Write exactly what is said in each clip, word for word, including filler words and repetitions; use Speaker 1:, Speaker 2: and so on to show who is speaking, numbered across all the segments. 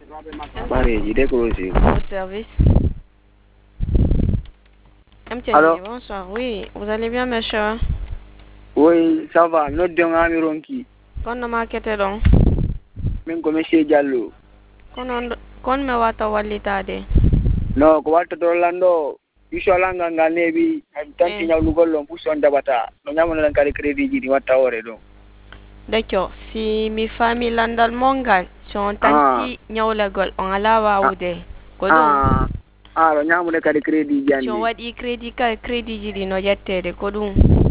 Speaker 1: Marie, il est aussi.
Speaker 2: Au service.
Speaker 1: Alors?
Speaker 2: Bonsoir. Oui, vous allez bien, monsieur?
Speaker 1: Oui, ça va. Notre dernier ronki.
Speaker 2: Quand on m'a quitté donc?
Speaker 1: Même comme monsieur Diallo.
Speaker 2: Quand on quand me wata walitade?
Speaker 1: Non, ko wata to lando. Isolanga nganebi, tanti nya lugolo mpuso ndabata. No nyamo nan kali credit di wata ore do.
Speaker 2: D'accord. Si mi famille landal mongal, son tanti nyawla gol on alawa wude. Ko
Speaker 1: Ah. Ah, no nyamo ne kali credit jandi.
Speaker 2: So wadi credit ka credit jidi no jettede ko dum.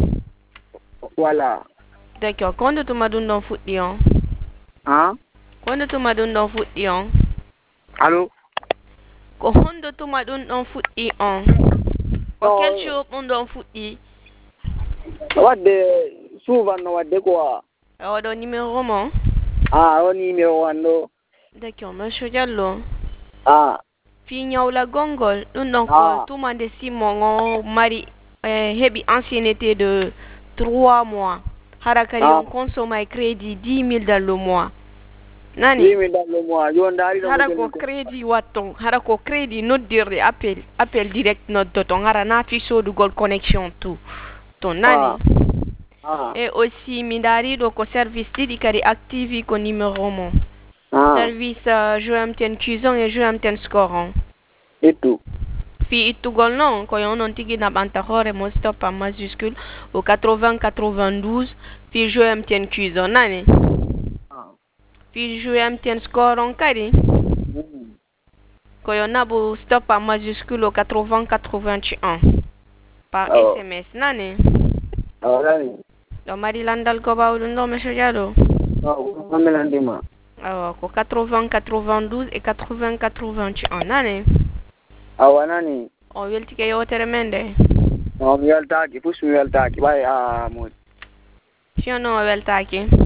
Speaker 1: Voilà.
Speaker 2: D'accord. Quand tu m'as donné un foot dion?
Speaker 1: Hein?
Speaker 2: Quand tu m'as donné un foot dion?
Speaker 1: Allô?
Speaker 2: Quand tu m'as donné un foot dion? Quel jour on donne foot dion?
Speaker 1: What the souvent no what de quoi?
Speaker 2: Oh, don numéro mon?
Speaker 1: Ah, on numéro no.
Speaker 2: D'accord, monsieur Diallo.
Speaker 1: Ah.
Speaker 2: Fi nyawla gongol, dun donc ah. Tout mande Simon mari eh, hebi ancienneté de trois mois. Harakari ah. On consomme crédit dix mille dans le mois. Nani?
Speaker 1: dix mille dans le mois. Yo ndari no
Speaker 2: harako crédit waton, harako crédit no dire appel appel direct no doton hara na fi so du gol connexion tout. Ton nani? Ah. Ah. Et aussi mindari do ko service didi kari activi ko numéro mon. Ah. Service uh, je M T N cuisson et je M T N scoron.
Speaker 1: Et tout.
Speaker 2: Fi itu gol non ko yon non tigi na banta hore mo stop en majuscule au quatre-vingts quatre-vingt-douze fi je M T N cuisson nani? Ah. Fi je M T N scoron kari. Mm. Ko yon nabu stop en majuscule au quatre-vingts quatre-vingt-un par oh. S M S nani? Oh nani? Do mari landal ko bawlu ndo monsieur Diallo?
Speaker 1: Oh, on melandima.
Speaker 2: Alors, quatre-vingts quatre-vingt-douze et quatre-vingts quatre-vingt-un nani?
Speaker 1: Awa nani?
Speaker 2: On welti ke yo termende.
Speaker 1: On welta ki, pus welta ki, bay ah mo.
Speaker 2: Fio no welta ki.